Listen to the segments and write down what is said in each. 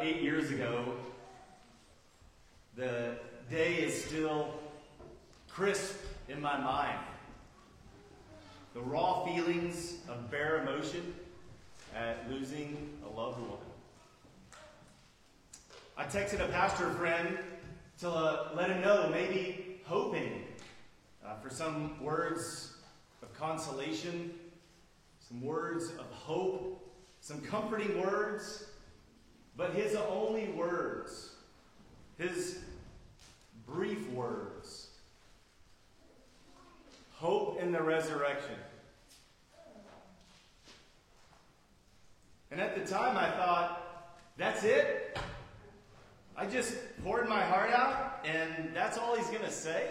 8 years ago, the day is still crisp in my mind. The raw feelings of bare emotion at losing a loved one. I texted a pastor friend to let him know, maybe hoping for some words of consolation, some words of hope, some comforting words, but his only words, his brief words, hope in the resurrection. And at the time I thought, that's it? I just poured my heart out and that's all he's going to say?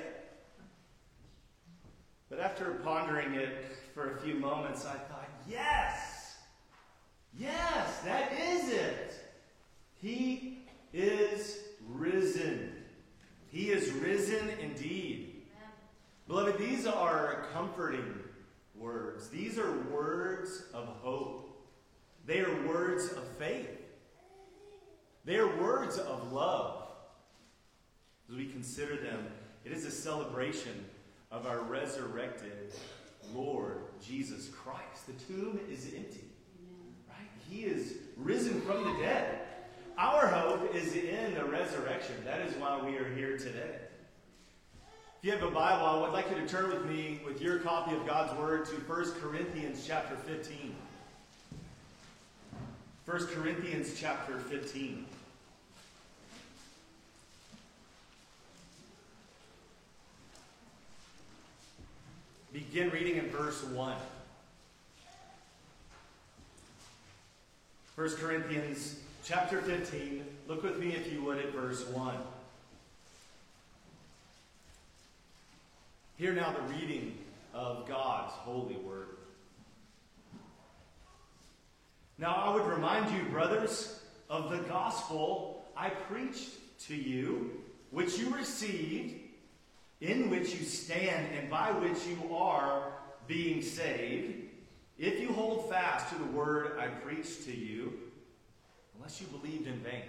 But after pondering it for a few moments, I thought, yes, that is it. He is risen. He is risen indeed. Amen. Beloved, these are comforting words. These are words of hope. They are words of faith. They are words of love. As we consider them, it is a celebration of our resurrected Lord Jesus Christ. The tomb is empty. Right? He is risen from the dead. Our hope is in the resurrection. That is why we are here today. If you have a Bible, I would like you to turn with me with your copy of God's Word to 1 Corinthians chapter 15. 1 Corinthians chapter 15. Begin reading in verse 1. 1 Corinthians chapter 15. Look with me, if you would, at verse 1. Hear now the reading of God's holy word. Now I would remind you, brothers, of the gospel I preached to you, which you received, in which you stand, and by which you are being saved, if you hold fast to the word I preached to you, unless you believed in vain.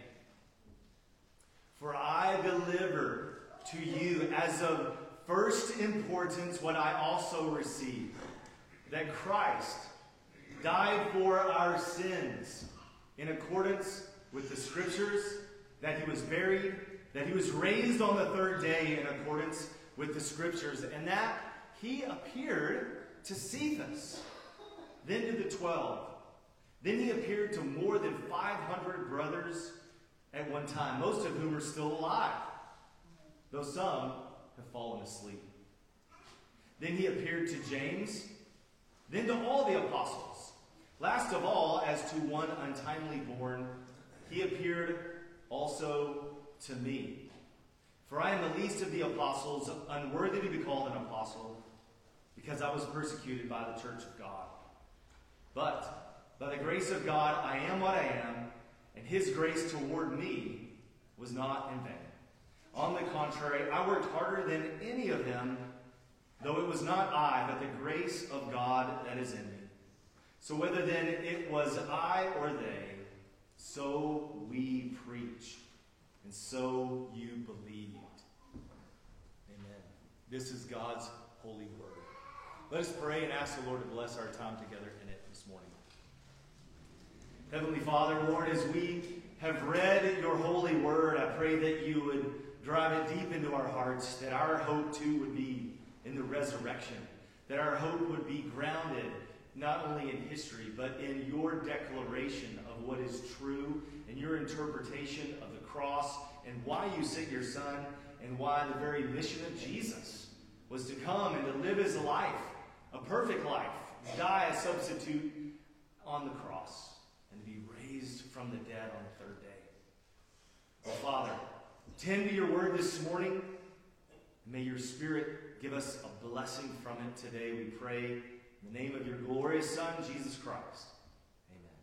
For I delivered to you as of first importance what I also received, that Christ died for our sins in accordance with the Scriptures, that he was buried, that he was raised on the third day in accordance with the Scriptures, and that he appeared to Cephas, then to the 12. Then he appeared to more than 500 brothers at one time, most of whom are still alive, though some have fallen asleep. Then he appeared to James, then to all the apostles. Last of all, as to one untimely born, he appeared also to me. For I am the least of the apostles, unworthy to be called an apostle, because I was persecuted by the church of God. But by the grace of God, I am what I am, and his grace toward me was not in vain. On the contrary, I worked harder than any of them, though it was not I, but the grace of God that is in me. So whether then it was I or they, so we preach, and so you believed. Amen. This is God's holy word. Let us pray and ask the Lord to bless our time together in it this morning. Heavenly Father, Lord, as we have read your holy word, I pray that you would drive it deep into our hearts, that our hope too would be in the resurrection, that our hope would be grounded not only in history, but in your declaration of what is true, and your interpretation of the cross, and why you sent your Son, and why the very mission of Jesus was to come and to live his life, a perfect life, die a substitute on the cross, and to be raised from the dead on the third day. Oh, Father, tend to your word this morning. May your Spirit give us a blessing from it today, we pray. In the name of your glorious Son, Jesus Christ. Amen.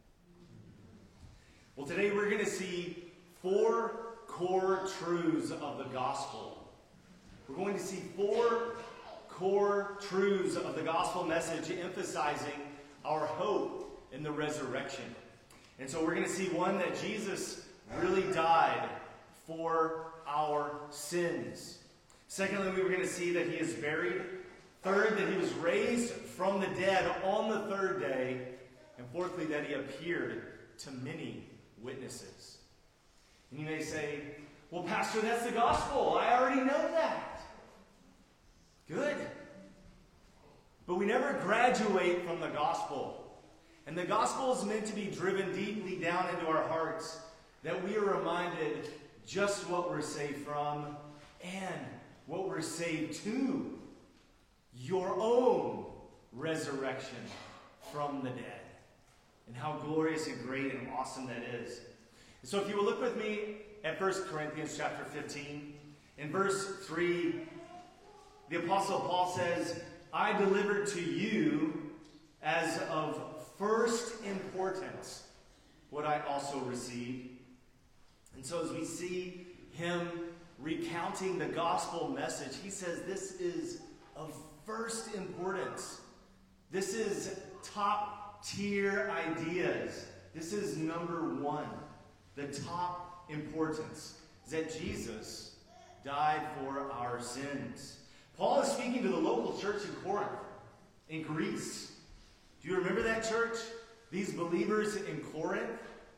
Well, today we're going to see 4 core truths of the gospel. We're going to see 4 core truths of the gospel message emphasizing our hope in the resurrection. And so we're going to see one, that Jesus really died for our sins. Secondly, we were going to see that he is buried. Third, that he was raised from the dead on the third day. And fourthly, that he appeared to many witnesses. And you may say, well, Pastor, that's the gospel. I already know that. Good. But we never graduate from the gospel. And the gospel is meant to be driven deeply down into our hearts, that we are reminded just what we're saved from and what we're saved to. Your own resurrection from the dead. And how glorious and great and awesome that is. So if you will look with me at 1 Corinthians chapter 15. In verse 3, the Apostle Paul says, I delivered to you as of first importance what I also received. And so as we see him recounting the gospel message, he says this is of first importance. This is top tier ideas. This is number one. The top importance is that Jesus died for our sins. Paul is speaking to the local church in Corinth, in Greece. Do you remember that church? These believers in Corinth?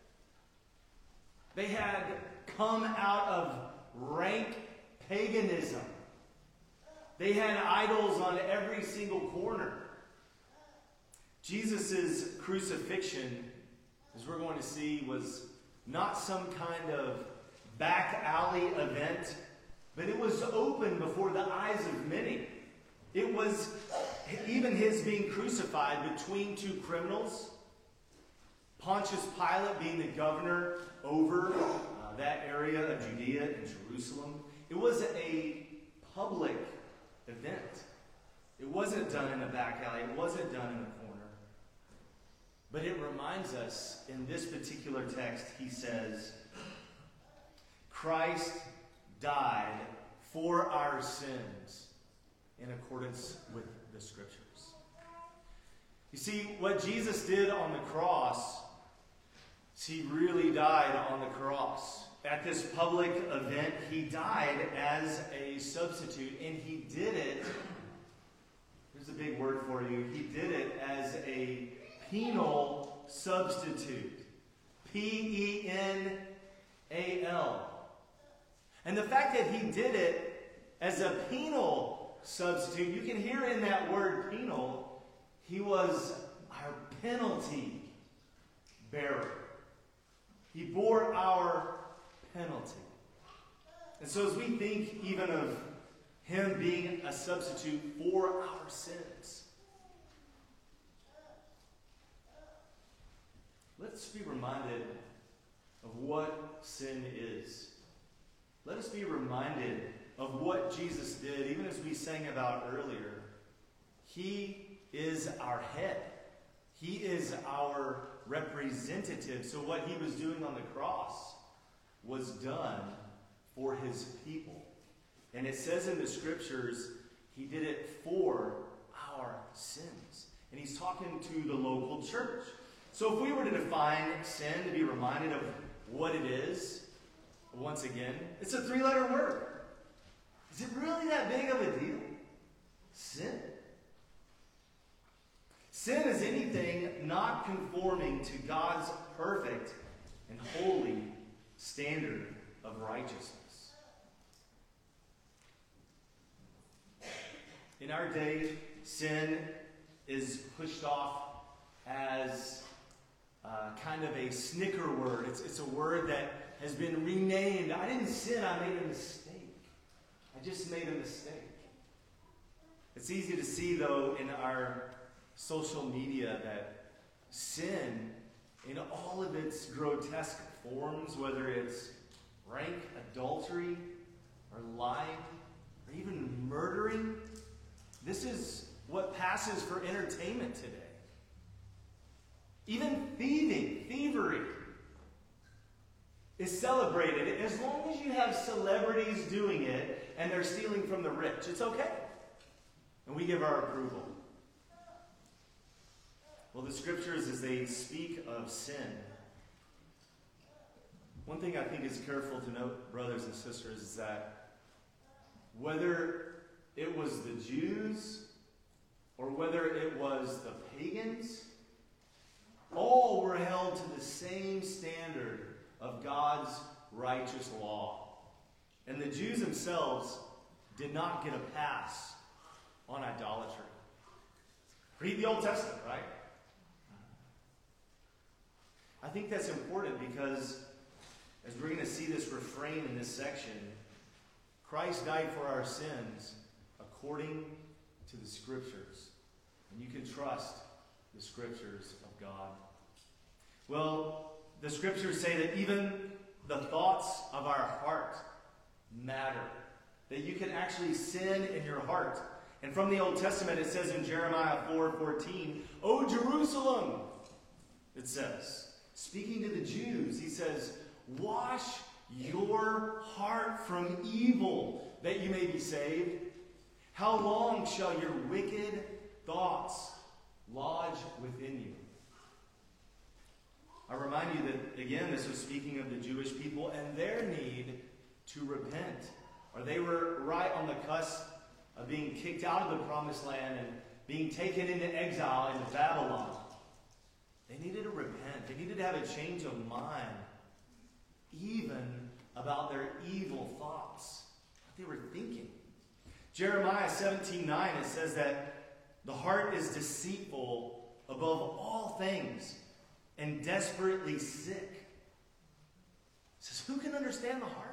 They had come out of rank paganism. They had idols on every single corner. Jesus' crucifixion, as we're going to see, was not some kind of back alley event, but it was open before the eyes of many. It was even his being crucified between two criminals, Pontius Pilate being the governor over that area of Judea and Jerusalem. It was a public event. It wasn't done in a back alley. It wasn't done in a corner. But it reminds us, in this particular text, he says, Christ died for our sins in accordance with the Scriptures. You see, what Jesus did on the cross, he really died on the cross. At this public event, he died as a substitute, and he did it, here's a big word for you, he did it as a penal substitute. Penal. And the fact that he did it as a penal substitute, you can hear in that word penal, he was our penalty bearer. He bore our penalty. And so as we think even of him being a substitute for our sins, let's be reminded of what sin is. Let us be reminded of what Jesus did, even as we sang about earlier. He is our head. He is our representative. So what he was doing on the cross was done for his people. And it says in the Scriptures, he did it for our sins. And he's talking to the local church. So if we were to define sin, to be reminded of what it is, once again, it's a 3-letter word. Is it really that big of a deal? Sin. Sin is anything not conforming to God's perfect and holy standard of righteousness. In our day, sin is pushed off as kind of a snicker word. It's a word that has been renamed. I didn't sin, I made a mistake. I just made a mistake. It's easy to see, though, in our social media that sin, in all of its grotesque forms, whether it's rank adultery or lying or even murdering, this is what passes for entertainment today. Even thievery is celebrated as long as you have celebrities doing it and they're stealing from the rich. It's okay. And we give our approval. Well, the Scriptures, as they speak of sin, One thing I think is careful to note, brothers and sisters, is that whether it was the Jews or whether it was the pagans, all were held to the same standard of God's righteous law. And the Jews themselves did not get a pass on idolatry. Read the Old Testament, right? I think that's important because, as we're going to see this refrain in this section, Christ died for our sins according to the Scriptures. And you can trust the Scriptures of God. Well, the Scriptures say that even the thoughts of our heart matter. That you can actually sin in your heart. And from the Old Testament, it says in Jeremiah 4:14, "O Jerusalem," it says, speaking to the Jews, he says, "Wash your heart from evil, that you may be saved. How long shall your wicked thoughts lodge within you?" I remind you that, again, this was speaking of the Jewish people and their need to repent. Or they were right on the cusp of being kicked out of the promised land and being taken into exile into Babylon. They needed to repent. They needed to have a change of mind, even about their evil thoughts, what they were thinking. Jeremiah 17:9, it says that the heart is deceitful above all things and desperately sick. It says, who can understand the heart?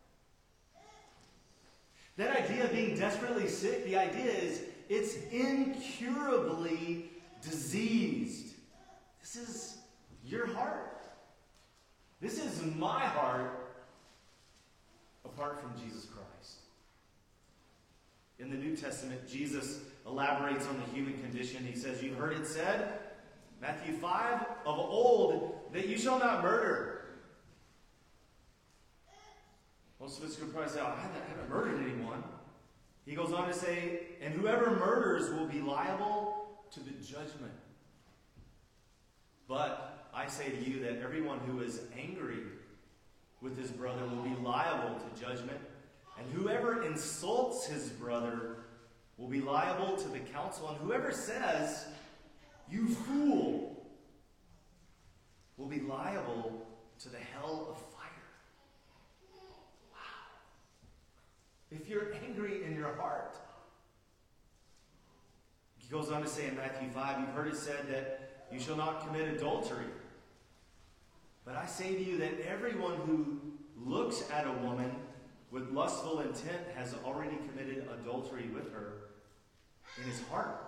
That idea of being desperately sick, the idea is it's incurably diseased. This is your heart. This is my heart apart from Jesus Christ. In the New Testament, Jesus elaborates on the human condition. He says, "You've heard it said, Matthew 5, of old, that you shall not murder." Most of us could probably say, "I haven't murdered anyone." He goes on to say, "And whoever murders will be liable to the judgment. But I say to you that everyone who is angry with his brother will be liable to judgment. And whoever insults his brother will be liable to the council. And whoever says, 'You fool,' will be liable to the hell of fire." Wow. If you're angry in your heart. He goes on to say in Matthew 5, "You've heard it said that you shall not commit adultery. But I say to you that everyone who looks at a woman with lustful intent has already committed adultery with her in his heart."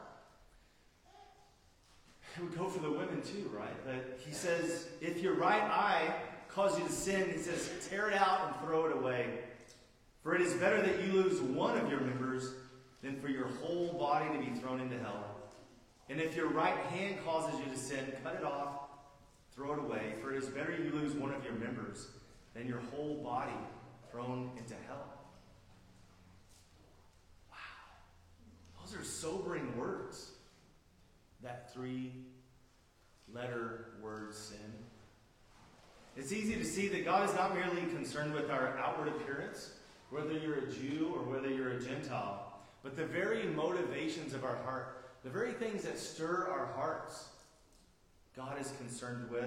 It would go for the women too, right? But he says, if your right eye causes you to sin, he says, tear it out and throw it away. For it is better that you lose one of your members than for your whole body to be thrown into hell. And if your right hand causes you to sin, cut it off, throw it away. For it is better you lose one of your members than your whole body thrown into hell. Wow. Those are sobering words. That 3-letter word, sin. It's easy to see that God is not merely concerned with our outward appearance, whether you're a Jew or whether you're a Gentile, but the very motivations of our heart. The very things that stir our hearts, God is concerned with.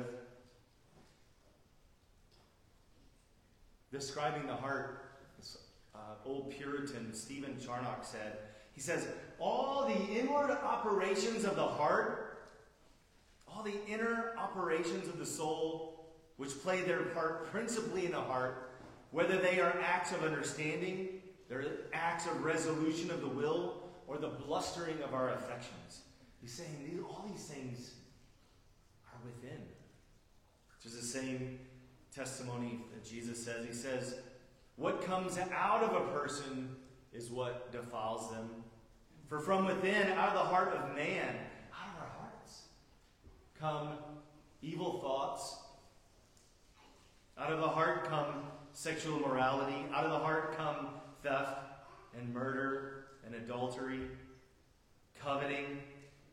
Describing the heart, this old Puritan Stephen Charnock said, he says, all the inward operations of the heart, all the inner operations of the soul, which play their part principally in the heart, whether they are acts of understanding, they're acts of resolution of the will, or the blustering of our affections. He's saying all these things are within. Which is the same testimony that Jesus says. He says, what comes out of a person is what defiles them. For from within, out of the heart of man, out of our hearts, come evil thoughts. Out of the heart come sexual immorality. Out of the heart come theft and murder and adultery, coveting,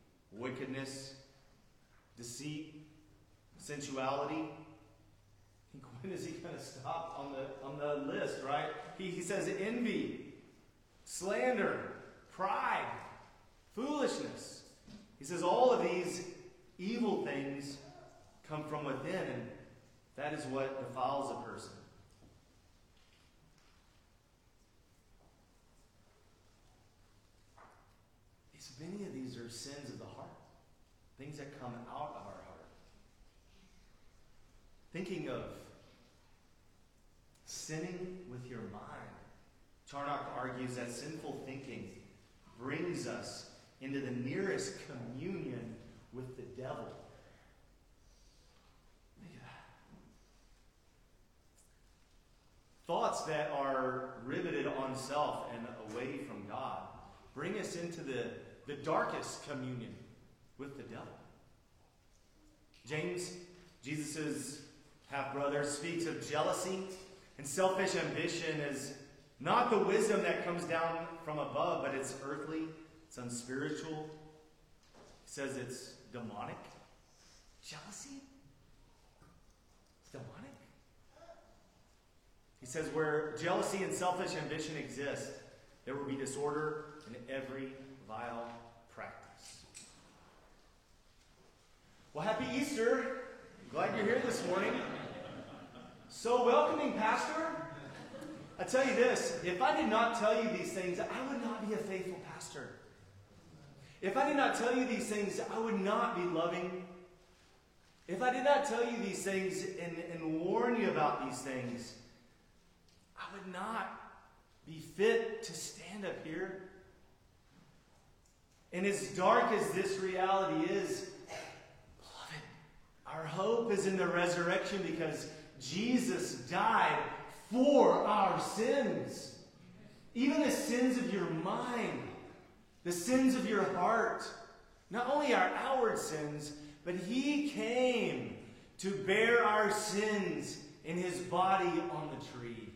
wickedness, deceit, sensuality. When is he going to stop on the list, right? He says envy, slander, pride, foolishness. He says all of these evil things come from within, and that is what defiles a person. Many of these are sins of the heart, things that come out of our heart. Thinking of sinning with your mind. Charnock argues that sinful thinking brings us into the nearest communion with the devil. Look at that. Thoughts that are riveted on self and away from God bring us into the darkest communion with the devil. James, Jesus' half-brother, speaks of jealousy and selfish ambition as not the wisdom that comes down from above, but it's earthly, it's unspiritual. He says it's demonic. Jealousy? It's demonic. He says where jealousy and selfish ambition exist, there will be disorder in every vile practice. Well, happy Easter. Glad you're here this morning. So welcoming, Pastor. I tell you this, if I did not tell you these things, I would not be a faithful pastor. If I did not tell you these things, I would not be loving. If I did not tell you these things and warn you about these things, I would not be fit to stand up here. And as dark as this reality is, beloved, our hope is in the resurrection because Jesus died for our sins. Even the sins of your mind, the sins of your heart. Not only our outward sins, but he came to bear our sins in his body on the tree.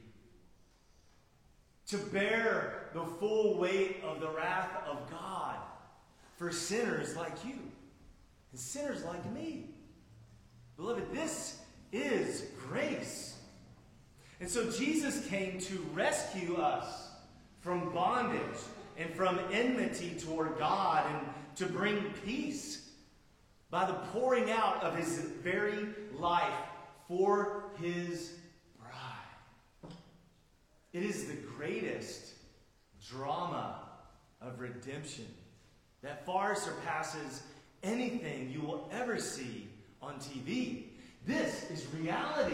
To bear the full weight of the wrath of God for sinners like you and sinners like me. Beloved, this is grace. And so Jesus came to rescue us from bondage and from enmity toward God and to bring peace by the pouring out of his very life for his bride. It is the greatest drama of redemption that far surpasses anything you will ever see on TV. This is reality.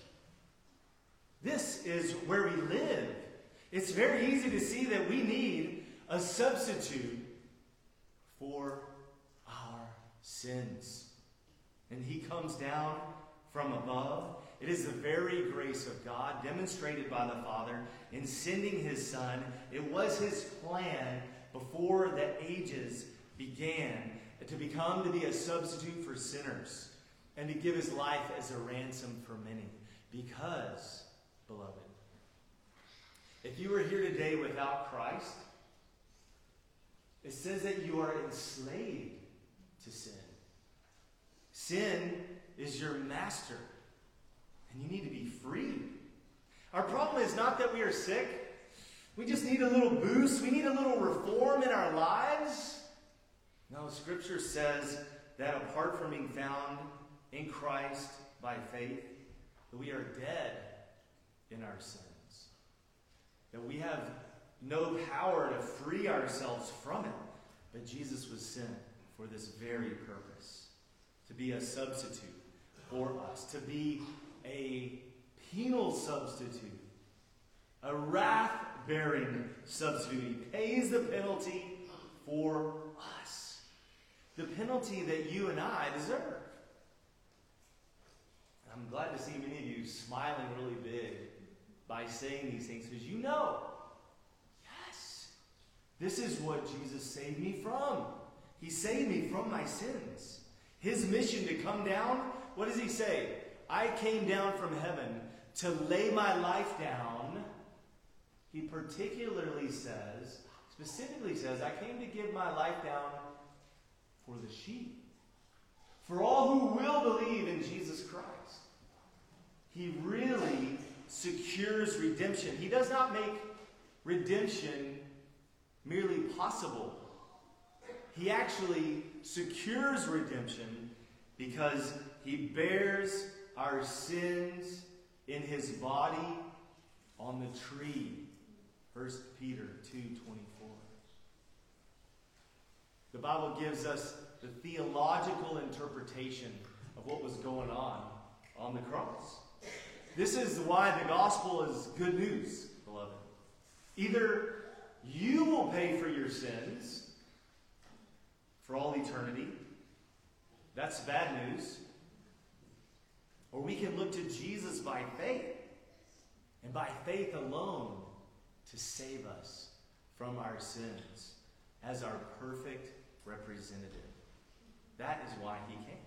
This is where we live. It's very easy to see that we need a substitute for our sins. And he comes down from above. It is the very grace of God demonstrated by the Father in sending his Son. It was his plan before the ages began to be a substitute for sinners and to give his life as a ransom for many. Because, beloved, if you are here today without Christ, it says that you are enslaved to sin. Sin is your master, and you need to be free. Our problem is not that we are sick. We just need a little boost. We need a little reform in our lives. No, Scripture says that apart from being found in Christ by faith, that we are dead in our sins. That we have no power to free ourselves from it. But Jesus was sent for this very purpose. To be a substitute for us. To be a penal substitute. A wrath-bearing substitute. He pays the penalty for us. The penalty that you and I deserve. I'm glad to see many of you smiling really big by saying these things because you know, yes, this is what Jesus saved me from. He saved me from my sins. His mission to come down, what does he say? I came down from heaven to lay my life down. He specifically says, I came to give my life down for the sheep. For all who will believe in Jesus Christ. he really secures redemption. He does not make redemption merely possible. He actually secures redemption because he bears our sins in his body on the tree. 1 Peter 2:24. The Bible gives us the theological interpretation of what was going on the cross. This is why the gospel is good news, beloved. Either you will pay for your sins for all eternity. That's bad news. Or we can look to Jesus by faith, and by faith alone, to save us from our sins as our perfect representative. That is why he came.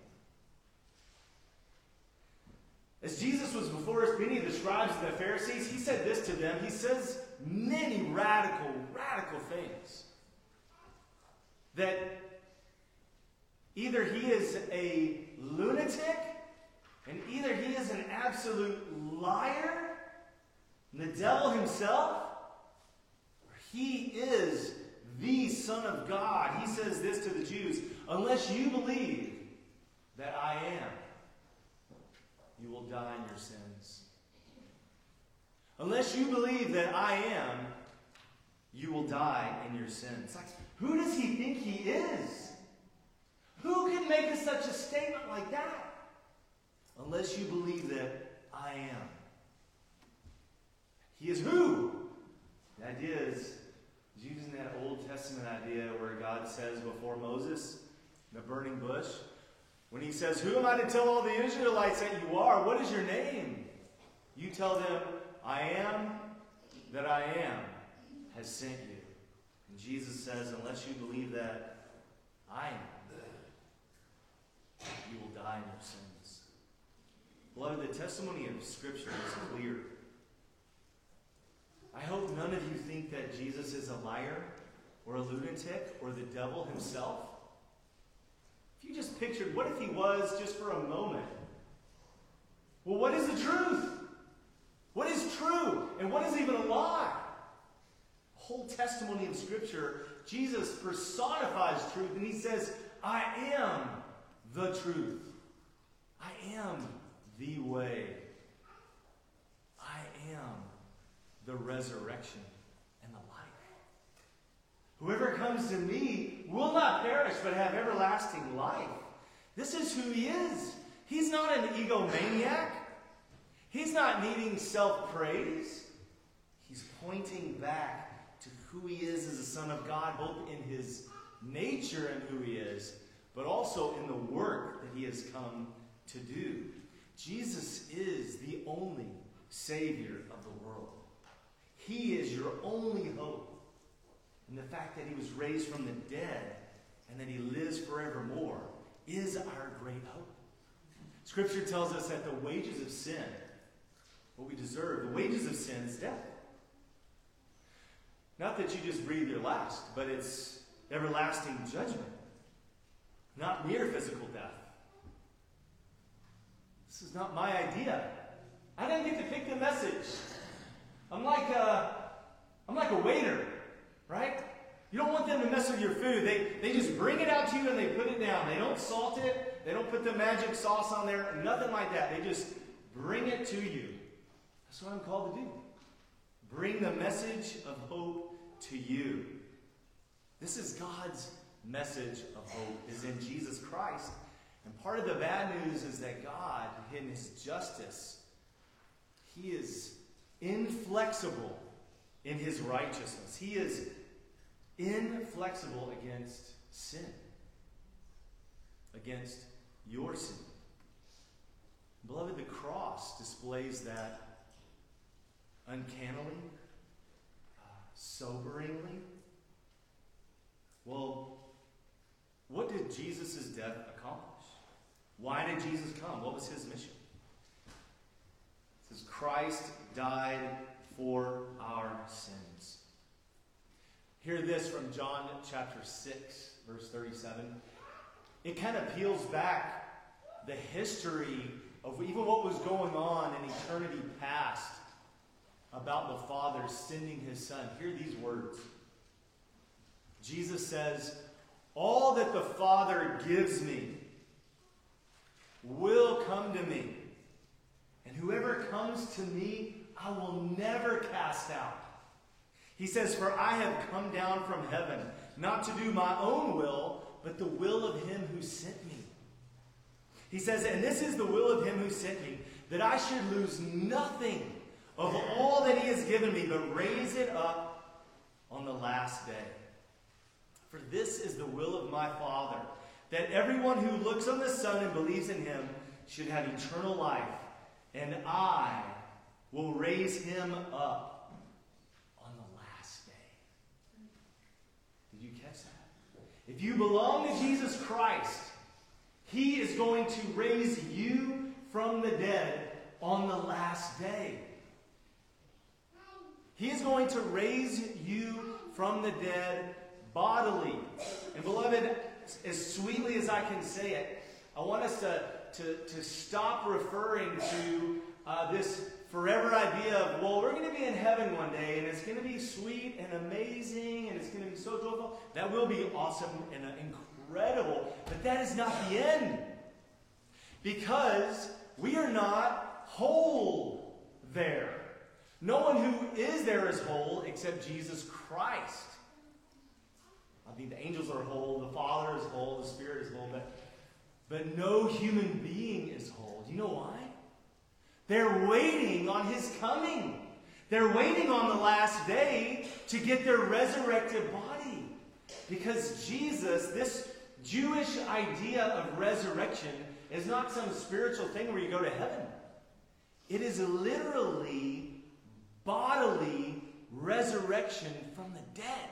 As Jesus was before many of the scribes and the Pharisees, he said this to them. He says many radical things. That either he is a lunatic, and either he is an absolute liar, the devil himself, or he is the Son of God. He says this to the Jews: unless you believe that I am, you will die in your sins. Unless you believe that I am, you will die in your sins. Like, who does he think he is? Who can make such a statement like that? Unless you believe that I am. He is who? The idea is using that Old Testament idea where God says before Moses, the burning bush, when he says, who am I to tell all the Israelites that you are? What is your name? You tell them, I am that I am has sent you. And Jesus says, unless you believe that I am, you will die in your sins. Beloved, the testimony of Scripture is clear. I hope none of you think that Jesus is a liar or a lunatic or the devil himself. If you just pictured, what if he was just for a moment? Well, what is the truth? What is true? And what is even a lie? The whole testimony of Scripture, Jesus personifies truth, and he says, I am the truth. I am the way. I am the resurrection and the life. Whoever comes to me will not perish but have everlasting life. This is who he is. He's not an egomaniac. He's not needing self-praise. He's pointing back to who he is as a Son of God, both in his nature and who he is, but also in the work that he has come to do. Jesus is the only Savior of the world. He is your only hope. And the fact that he was raised from the dead and that he lives forevermore is our great hope. Scripture tells us that the wages of sin, what we deserve, the wages of sin is death. Not that you just breathe your last, but it's everlasting judgment. Not mere physical death. This is not my idea. I didn't get to pick the message. I'm like a waiter, right? You don't want them to mess with your food. They just bring it out to you and they put it down. They don't salt it. They don't put the magic sauce on there. Nothing like that. They just bring it to you. That's what I'm called to do. Bring the message of hope to you. This is God's message of hope, is in Jesus Christ. And part of the bad news is that God, in his justice, he is inflexible in his righteousness. He is inflexible against sin, against your sin. Beloved, the cross displays that uncannily, soberingly. Well, what did Jesus' death accomplish? Why did Jesus come? What was his mission? It says Christ died for our sins. Hear this from John chapter 6, verse 37. It kind of peels back the history of even what was going on in eternity past about the Father sending his Son, hear these words. Jesus says, "All that the Father gives me will come to me. And whoever comes to me, I will never cast out." He says, "For I have come down from heaven, not to do my own will, but the will of him who sent me." He says, "And this is the will of him who sent me, that I should lose nothing of all that he has given me, but raise it up on the last day. For this is the will of my Father, that everyone who looks on the Son and believes in him should have eternal life, and I will raise him up on the last day." Did you catch that? If you belong to Jesus Christ, he is going to raise you from the dead on the last day. He is going to raise you from the dead bodily. And beloved, as sweetly as I can say it, I want us to stop referring to this forever idea of, well, we're going to be in heaven one day, and it's going to be sweet and amazing, and it's going to be so joyful. That will be awesome and incredible, but that is not the end. Because we are not whole there. No one who is there is whole except Jesus Christ. I mean, the angels are whole, the Father is whole, the Spirit is whole, but no human being is whole. Do you know why? They're waiting on his coming. They're waiting on the last day to get their resurrected body. Because Jesus, this Jewish idea of resurrection, is not some spiritual thing where you go to heaven. It is literally bodily resurrection from the dead.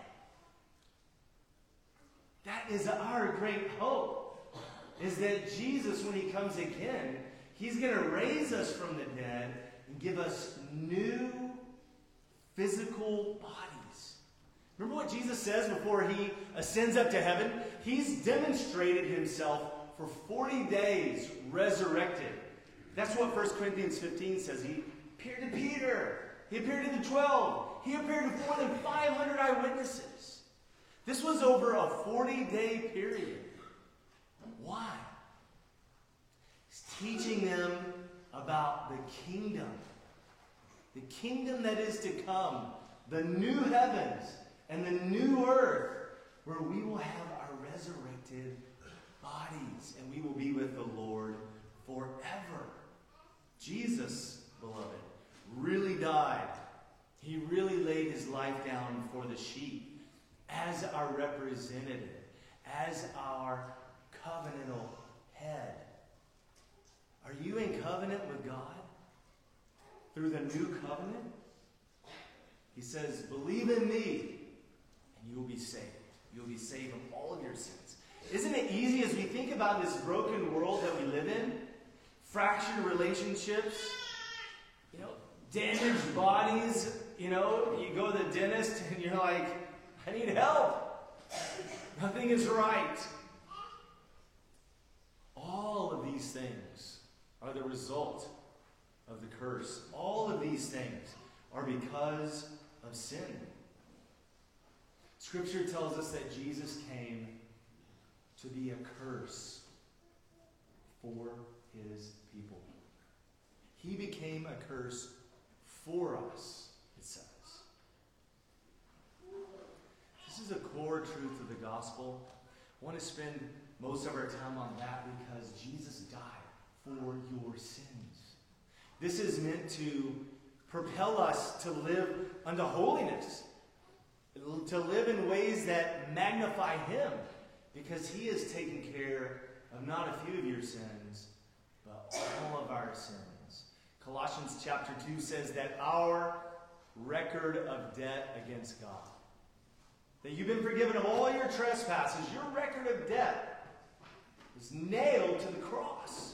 That is our great hope, is that Jesus, when he comes again, he's going to raise us from the dead and give us new physical bodies. Remember what Jesus says before he ascends up to heaven? He's demonstrated himself for 40 days resurrected. That's what 1 Corinthians 15 says. He appeared to Peter. He appeared to the 12. He appeared to more than 500 eyewitnesses. This was over a 40-day period. Why? He's teaching them about the kingdom. The kingdom that is to come. The new heavens and the new earth, where we will have our resurrected bodies and we will be with the Lord forever. Jesus, beloved, really died. He really laid his life down for the sheep as our representative, as our covenantal head. Are you in covenant with God through the new covenant? He says, "Believe in me, and you will be saved." You'll be saved from all of your sins. Isn't it easy as we think about this broken world that we live in? Fractured relationships, damaged bodies. You go to the dentist and you're like, "I need help. Nothing is right." All of these things are the result of the curse. All of these things are because of sin. Scripture tells us that Jesus came to be a curse for his people. He became a curse for us, it says. This is a core truth of the gospel. I want to spend most of our time on that because Jesus died for your sins. This is meant to propel us to live unto holiness, to live in ways that magnify him, because he has taken care of not a few of your sins, but all of our sins. Colossians chapter 2 says that our record of debt against God, that you've been forgiven of all your trespasses, your record of debt is nailed to the cross.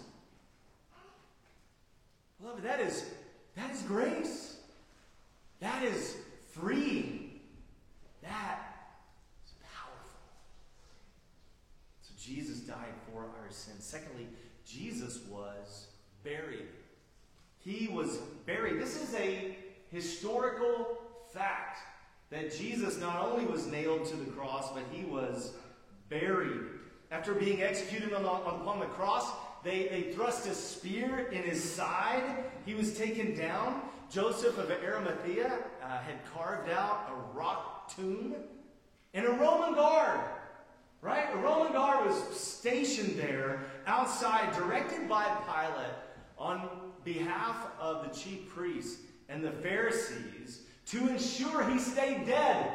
Beloved, that is grace. That is freeing. That is powerful. So Jesus died for our sins. Secondly, Jesus was buried. He was buried. This is a historical fact that Jesus not only was nailed to the cross, but he was buried. After being executed upon the cross, they thrust a spear in his side. He was taken down. Joseph of Arimathea had carved out a rock tomb. And a Roman guard, right? A Roman guard was stationed there outside, directed by Pilate on behalf of the chief priests and the Pharisees to ensure he stayed dead.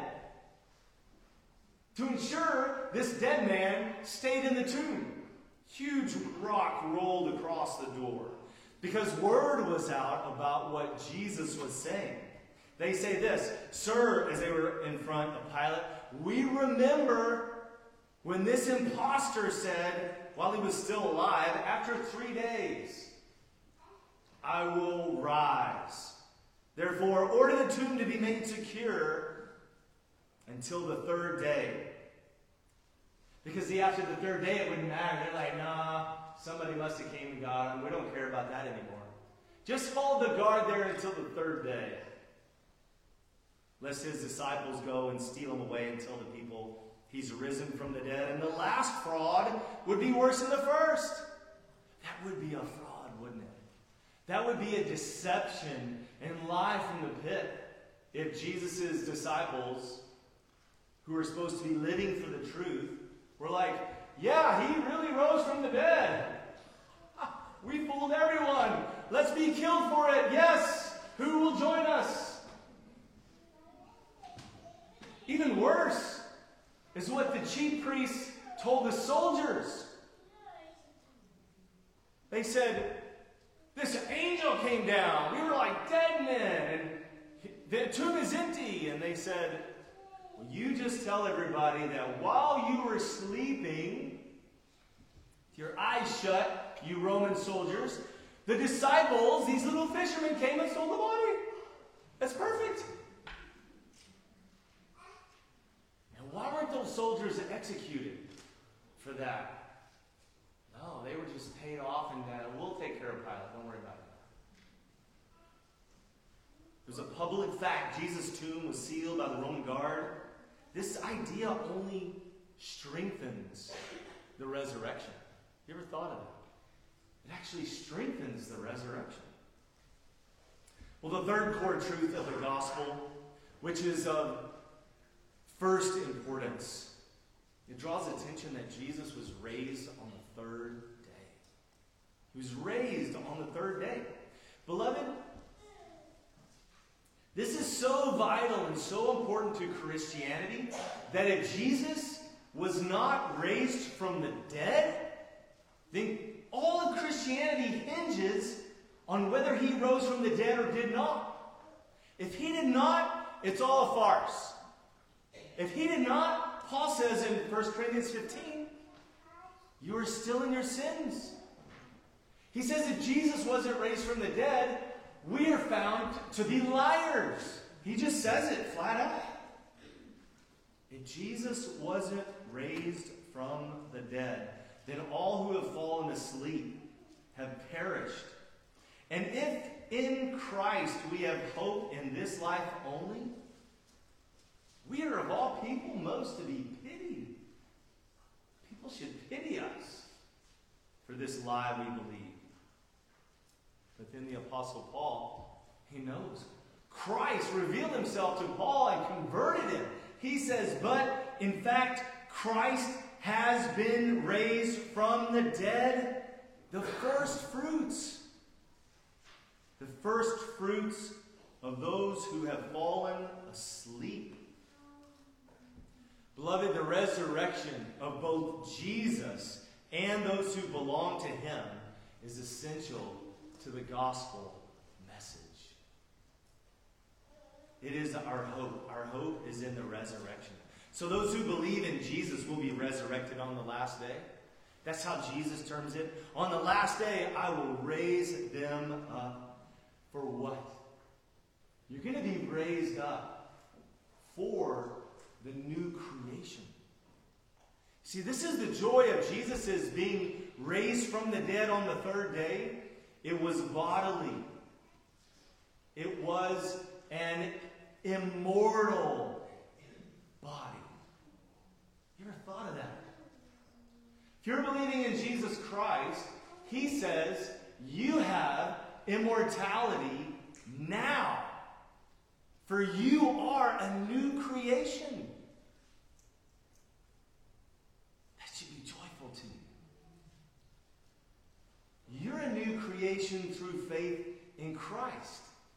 To ensure this dead man stayed in the tomb. Huge rock rolled across the door because word was out about what Jesus was saying. They say this, "Sir," as they were in front of Pilate, "we remember when this impostor said, while he was still alive, 'After 3 days, I will rise. Therefore, order the tomb to be made secure until the 3rd day.'" Because after the 3rd day, it wouldn't matter. They're like, "Nah, somebody must have came and got him. We don't care about that anymore. Just hold the guard there until the 3rd day. Lest his disciples go and steal him away and tell the people he's risen from the dead. And the last fraud would be worse than the first." That would be a fraud, wouldn't it? That would be a deception and lie from the pit if Jesus' disciples, who were supposed to be living for the truth, were like, "Yeah, he really rose from the dead. We fooled everyone. Let's be killed for it. Yes, who will join us?" Even worse is what the chief priests told the soldiers. They said, "This angel came down. We were like dead men, and the tomb is empty." And they said, "Well, you just tell everybody that while you were sleeping, with your eyes shut, you Roman soldiers, the disciples, these little fishermen, came and stole the body. That's perfect." Why weren't those soldiers executed for that? No, they were just paid off and we'll take care of Pilate. Don't worry about it. It was a public fact. Jesus' tomb was sealed by the Roman guard. This idea only strengthens the resurrection. You ever thought of it? It actually strengthens the resurrection. Well, the third core truth of the gospel, which is of first importance, it draws attention that Jesus was raised on the 3rd day. He was raised on the 3rd day. Beloved, this is so vital and so important to Christianity that if Jesus was not raised from the dead, then all of Christianity hinges on whether he rose from the dead or did not. If he did not, it's all a farce. If he did not, Paul says in 1 Corinthians 15, you are still in your sins. He says if Jesus wasn't raised from the dead, we are found to be liars. He just says it flat out. If Jesus wasn't raised from the dead, then all who have fallen asleep have perished. And if in Christ we have hope in this life only, we are of all people most to be pitied. People should pity us for this lie we believe. But then the Apostle Paul, he knows. Christ revealed himself to Paul and converted him. He says, but in fact, Christ has been raised from the dead, the first fruits. The first fruits of those who have fallen asleep. Beloved, the resurrection of both Jesus and those who belong to him is essential to the gospel message. It is our hope. Our hope is in the resurrection. So those who believe in Jesus will be resurrected on the last day. That's how Jesus terms it. On the last day, I will raise them up. For what? You're going to be raised up for the new creation. See, this is the joy of Jesus, is being raised from the dead on the 3rd day, It was bodily. It was an immortal body. You ever thought of that? If you're believing in Jesus Christ, he says you have immortality now. For you are a new creation. That should be joyful to you. You're a new creation through faith in Christ.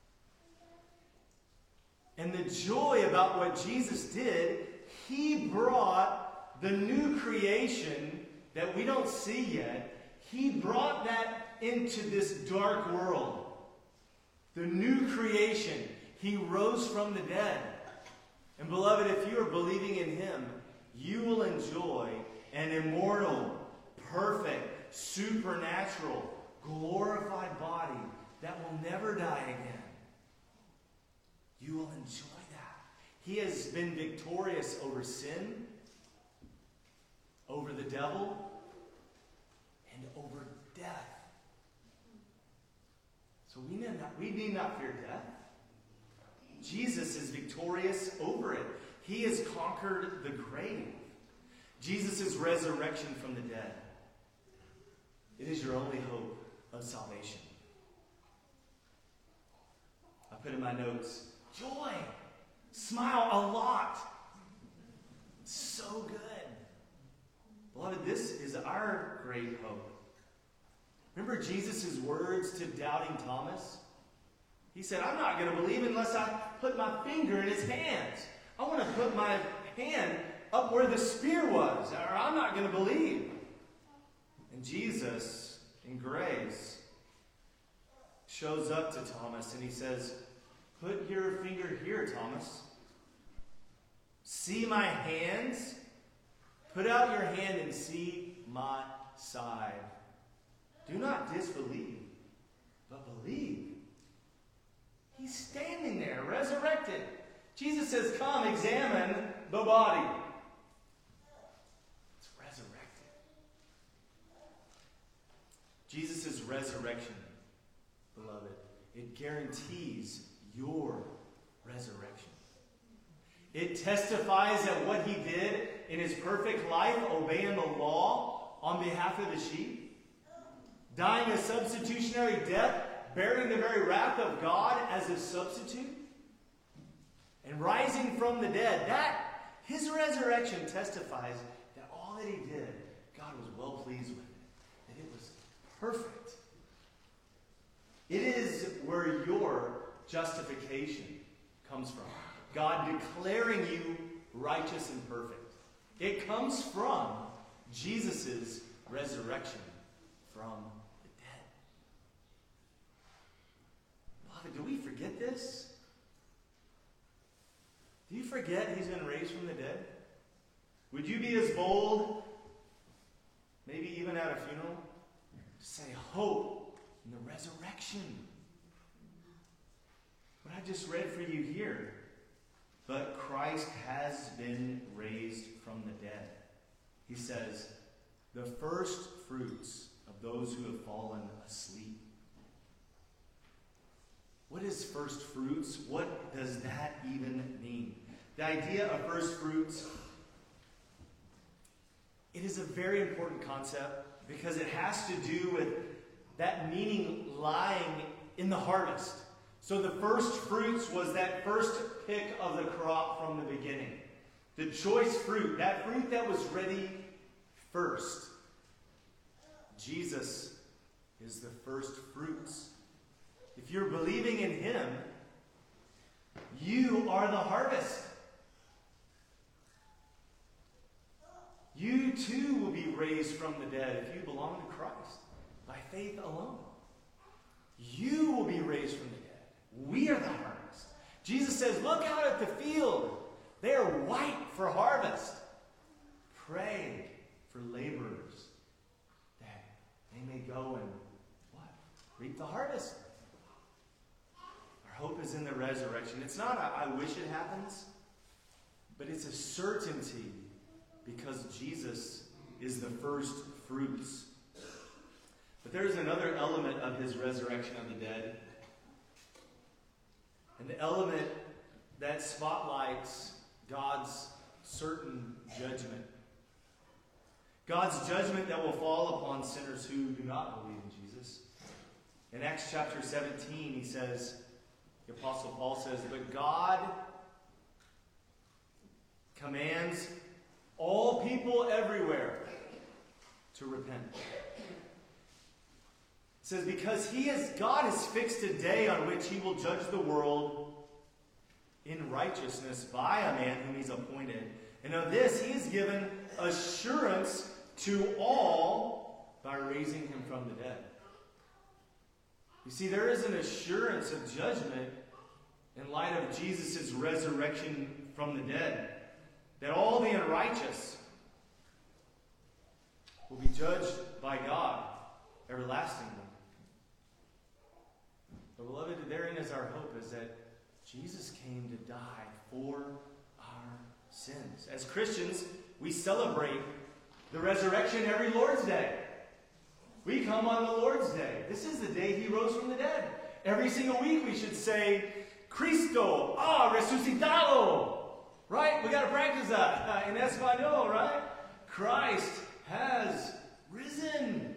And the joy about what Jesus did, he brought the new creation that we don't see yet, he brought that into this dark world. The new creation. He rose from the dead. And beloved, if you are believing in him, you will enjoy an immortal, perfect, supernatural, glorified body that will never die again. You will enjoy that. He has been victorious over sin, over the devil, and over death. So we need not fear death. Jesus is victorious over it. He has conquered the grave. Jesus' resurrection from the dead. It is your only hope of salvation. I put in my notes, joy. Smile a lot. So good. Beloved, this is our great hope. Remember Jesus' words to doubting Thomas? He said, I'm not going to believe unless I put my finger in his hands. I want to put my hand up where the spear was, or I'm not going to believe. And Jesus, in grace, shows up to Thomas and he says, put your finger here, Thomas. See my hands? Put out your hand and see my side. Do not disbelieve, but believe. He's standing there, resurrected. Jesus says, come, examine the body. It's resurrected. Jesus' resurrection, beloved, it guarantees your resurrection. It testifies that what he did in his perfect life, obeying the law on behalf of the sheep, dying a substitutionary death, bearing the very wrath of God as a substitute, and rising from the dead, that his resurrection testifies that all that he did, God was well pleased with it, that it was perfect. It is where your justification comes from. God declaring you righteous and perfect. It comes from Jesus' resurrection from the dead. Beloved, do we forget this? Do you forget he's been raised from the dead? Would you be as bold, maybe even at a funeral, to say hope in the resurrection? What I just read for you here. But Christ has been raised from the dead. He says, the first fruits of those who have fallen asleep. What is first fruits? What does that even mean? The idea of first fruits, it is a very important concept because it has to do with that meaning lying in the harvest. So the first fruits was that first pick of the crop from the beginning. The choice fruit, that fruit that was ready first. Jesus is the first fruits. If you're believing in him, you are the harvest. You too will be raised from the dead if you belong to Christ by faith alone. You will be raised from the dead. We are the harvest. Jesus says, look out at the field. They are white for harvest. Pray for laborers that they may go and what? Reap the harvest. Our hope is in the resurrection. It's not a I wish it happens, but it's a certainty because Jesus is the first fruits. But there is another element of his resurrection of the dead. And the element that spotlights God's certain judgment. God's judgment that will fall upon sinners who do not believe in Jesus. In Acts chapter 17, he says, the Apostle Paul says, but God commands all people everywhere to repent. It says, because God has fixed a day on which he will judge the world in righteousness by a man whom he's appointed. And of this he has given assurance to all by raising him from the dead. You see, there is an assurance of judgment in light of Jesus' resurrection from the dead. That all the unrighteous will be judged by God everlastingly. But beloved, therein is our hope, is that Jesus came to die for our sins. As Christians, we celebrate the resurrection every Lord's Day. We come on the Lord's Day. This is the day he rose from the dead. Every single week we should say, Cristo ha resucitado. Right? We got to practice that in Espanol, right? Christ has risen.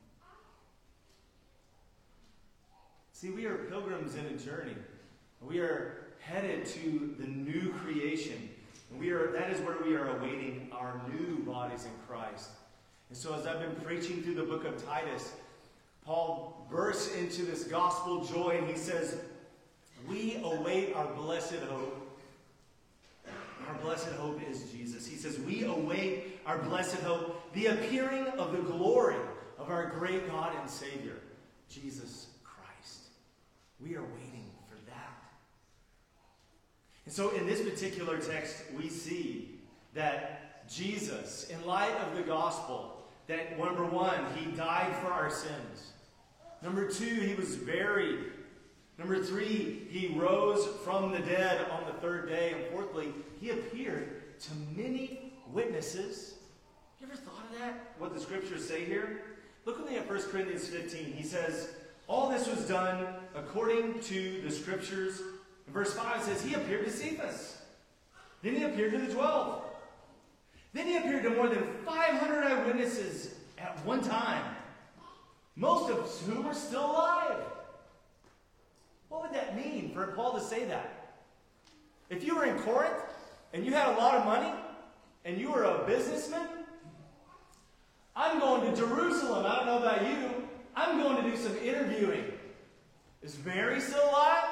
See, we are pilgrims in a journey. We are headed to the new creation. And that is where we are awaiting our new bodies in Christ. And so as I've been preaching through the book of Titus, Paul bursts into this gospel joy and he says, we await our blessed hope. Our blessed hope is Jesus. He says, we await our blessed hope, the appearing of the glory of our great God and Savior, Jesus Christ. We are waiting for that. And so in this particular text, we see that Jesus, in light of the gospel, that number one, he died for our sins. Number two, he was buried. Number three, he rose from the dead on the third day. And fourthly, he appeared to many witnesses. You ever thought of that? What the scriptures say here? Look with me at 1 Corinthians 15. He says, all this was done according to the scriptures. In verse 5 it says, he appeared to Cephas. Then he appeared to the 12. Then he appeared to more than 500 eyewitnesses at one time, most of whom are still alive. What would that mean for Paul to say that? If you were in Corinth and you had a lot of money and you were a businessman, I'm going to Jerusalem. I don't know about you. I'm going to do some interviewing. Is Mary still alive?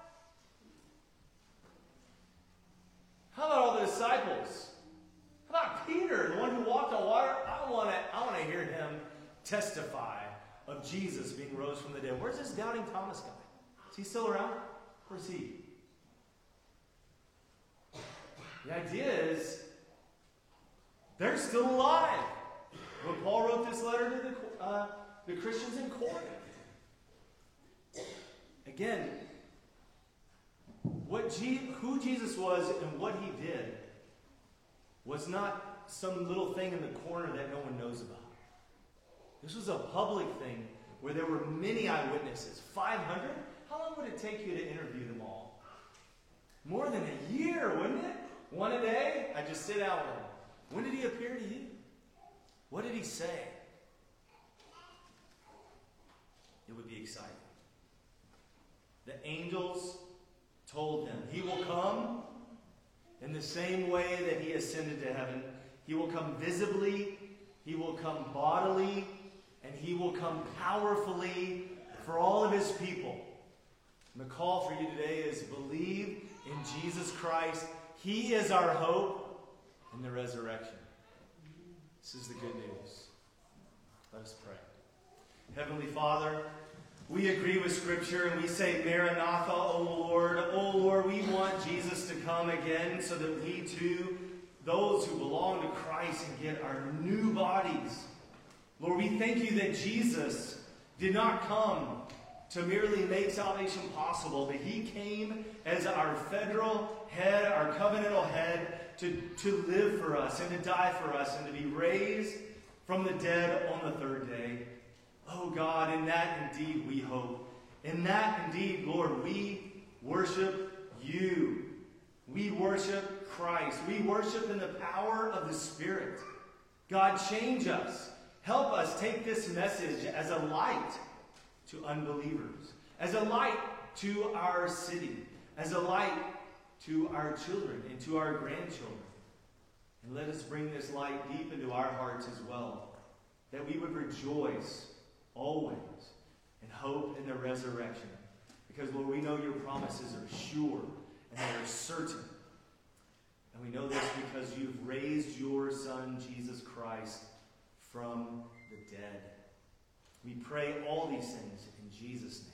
How about all the disciples? How about Peter, the one who walked on water? I want to hear him testify of Jesus being rose from the dead. Where's this doubting Thomas guy? Is he still around? Where's he? The idea is they're still alive. When Paul wrote this letter to the Christians in Corinth. Again, who Jesus was and what he did was not some little thing in the corner that no one knows about. This was a public thing where there were many eyewitnesses. 500? How long would it take you to interview them all? More than a year, wouldn't it? One a day? I just sit out with him. When did he appear to you? What did he say? It would be exciting. The angels told him he will come in the same way that he ascended to heaven. He will come visibly, he will come bodily, and he will come powerfully for all of his people. And the call for you today is believe in Jesus Christ. He is our hope in the resurrection. This is the good news. Let us pray. Heavenly Father, we agree with Scripture and we say, Maranatha, O Lord. O Lord, we want Jesus to come again so that we too, those who belong to Christ, can get our new bodies. Lord, we thank you that Jesus did not come to merely make salvation possible, but he came as our federal head, our covenantal head, to live for us and to die for us and to be raised from the dead on the third day. Oh God, in that indeed we hope. In that indeed, Lord, we worship you. We worship Christ. We worship in the power of the Spirit. God, change us. Help us take this message as a light to unbelievers, as a light to our city, as a light to our children and to our grandchildren. And let us bring this light deep into our hearts as well, that we would rejoice always and hope in the resurrection. Because, Lord, we know your promises are sure and they are certain. And we know this because you've raised your Son, Jesus Christ, from the dead. We pray all these things in Jesus' name.